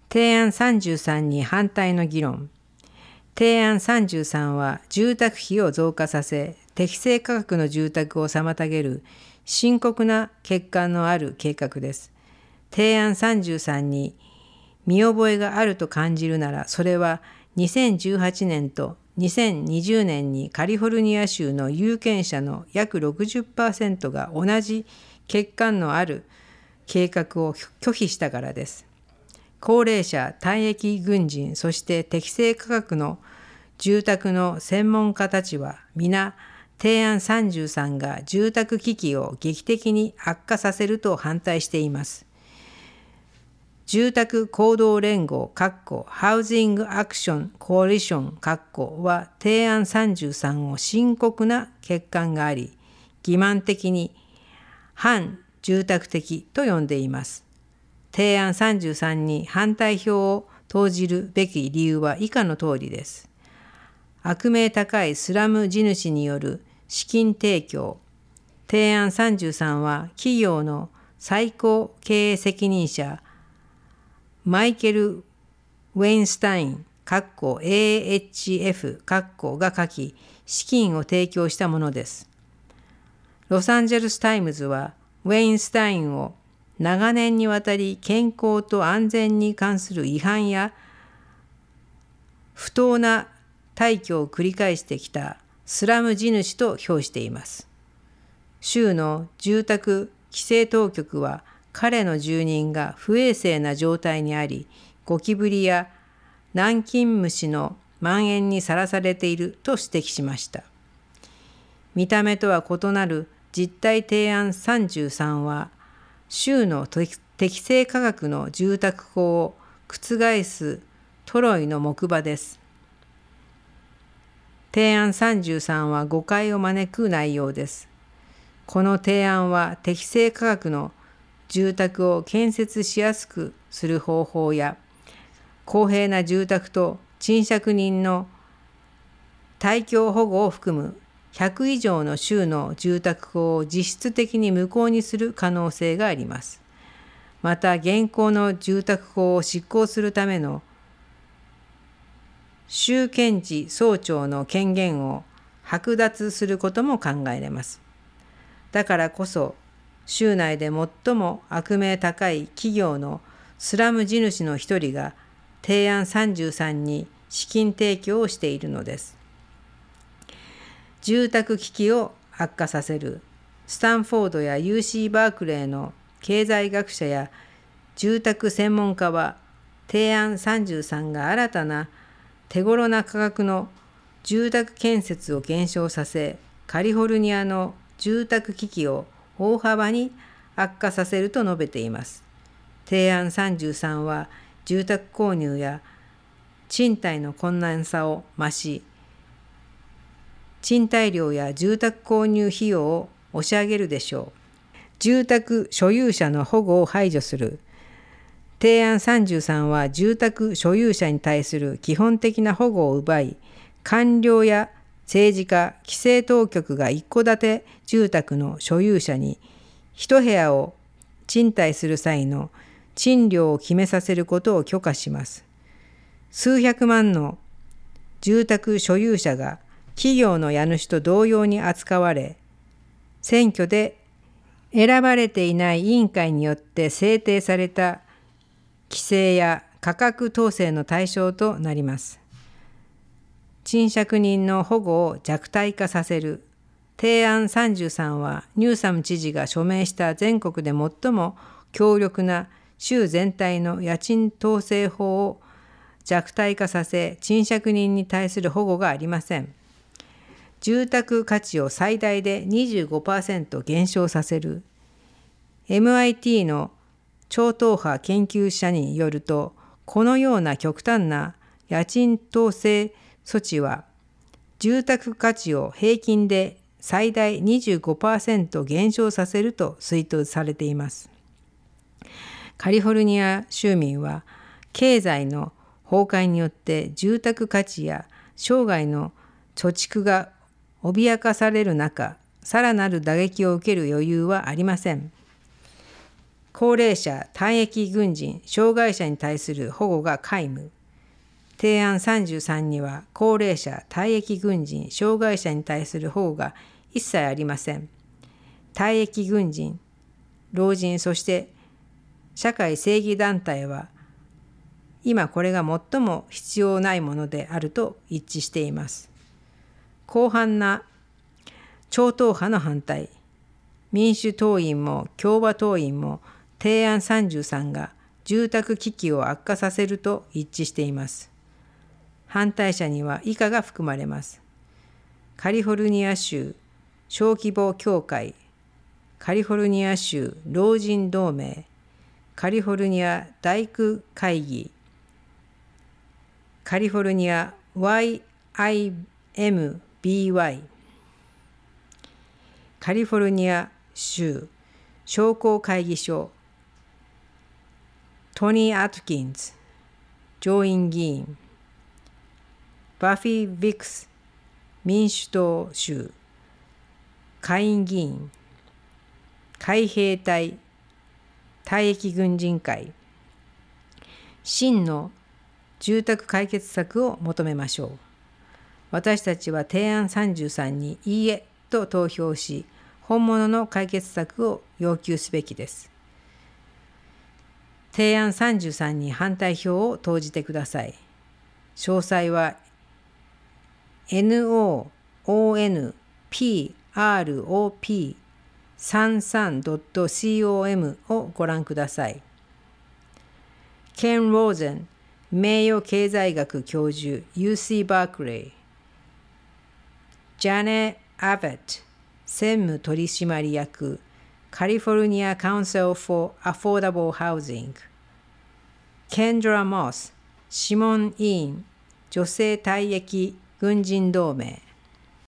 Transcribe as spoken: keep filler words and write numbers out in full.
提案さんじゅうさんに反対の議論。提案さんじゅうさんは住宅費を増加させ、適正価格の住宅を妨げる深刻な欠陥のある計画です。提案さんじゅうさんに見覚えがあると感じるなら、それはにせんじゅうはちねんとにせんにじゅうねんにカリフォルニア州の有権者の約 ろくじゅっパーセント が同じ欠陥のある計画を拒否したからです。高齢者、退役軍人、そして適正価格の住宅の専門家たちは皆、提案さんじゅうさんが住宅危機を劇的に悪化させると反対しています。住宅行動連合ハウジングアクションコアリションは提案さんじゅうさんを深刻な欠陥があり、欺瞞的に反住宅的と呼んでいます。提案さんじゅうさんに反対票を投じるべき理由は以下の通りです。悪名高いスラム地主による資金提供。提案さんじゅうさんは企業の最高経営責任者マイケル・ウェインスタイン エーエイチエフ が書き、資金を提供したものです。ロサンゼルスタイムズはウェインスタインを長年にわたり健康と安全に関する違反や不当な退去を繰り返してきたスラム地主と評しています。州の住宅規制当局は彼の住人が不衛生な状態にあり、ゴキブリや南京虫の蔓延にさらされていると指摘しました。見た目とは異なる実態提案さんじゅうさんは、州の適正価格の住宅法を覆すトロイの木馬です。提案さんじゅうさんは誤解を招く内容です。この提案は適正価格の住宅を建設しやすくする方法や、公平な住宅と賃借人の退去保護を含むひゃく以上の州の住宅法を実質的に無効にする可能性があります。また、現行の住宅法を執行するための州検事総長の権限を剥奪することも考えられます。だからこそ、州内で最も悪名高い企業のスラム地主の一人が提案さんじゅうさんに資金提供をしているのです。住宅危機を悪化させる。スタンフォードや ユーシー バークレーの経済学者や住宅専門家は、提案さんじゅうさんが新たな手頃な価格の住宅建設を減少させ、カリフォルニアの住宅危機を大幅に悪化させると述べています。提案さんじゅうさんは住宅購入や賃貸の困難さを増し、賃貸料や住宅購入費用を押し上げるでしょう。住宅所有者の保護を排除する。提案さんじゅうさんは住宅所有者に対する基本的な保護を奪い、官僚や政治家、規制当局が一戸建て住宅の所有者に一部屋を賃貸する際の賃料を決めさせることを許可します。数百万の住宅所有者が企業の家主と同様に扱われ、選挙で選ばれていない委員会によって制定された規制や価格統制の対象となります。賃借人の保護を弱体化させる。提案さんじゅうさんはニューサム知事が署名した全国で最も強力な州全体の家賃統制法を弱体化させ、賃借人に対する保護がありません。住宅価値を最大で にじゅうごパーセント 減少させる。エムアイティー の超党派研究者によると、このような極端な家賃統制措置は、住宅価値を平均で最大 にじゅうごパーセント 減少させると推定されています。カリフォルニア州民は、経済の崩壊によって住宅価値や生涯の貯蓄が脅かされる中、さらなる打撃を受ける余裕はありません。 高齢者、退役軍人、障害者に対する保護が皆無。提案さんじゅうさんには、高齢者、退役軍人、障害者に対する保護が一切ありません。退役軍人、老人、そして社会正義団体は、今これが最も必要ないものであると一致しています。広範な超党派の反対、民主党員も共和党員も提案さんじゅうさんが住宅危機を悪化させると一致しています。反対者には以下が含まれます。カリフォルニア州小規模協会、カリフォルニア州老人同盟、カリフォルニア大工会議、カリフォルニア ワイアイエムビーワイ、カリフォルニア州商工会議所、トニー・アトキンズ上院議員、バフィー・ヴィクス民主党州下院議員、海兵隊退役軍人会、真の住宅解決策を求めましょう。私たちは提案さんじゅうさんにいいえと投票し、本物の解決策を要求すべきです。提案さんじゅうさんに反対票を投じてください。詳細は エヌオーオーエヌピーアールオーピーさんじゅうさんドットコム をご覧ください。ケン・ローゼン名誉経済学教授 ユーシー バークレー、ジャネ・アベット専務取締役カリフォルニア Council for Affordable Housing、 ケンドラ・モス諮問委員女性退役軍人同盟、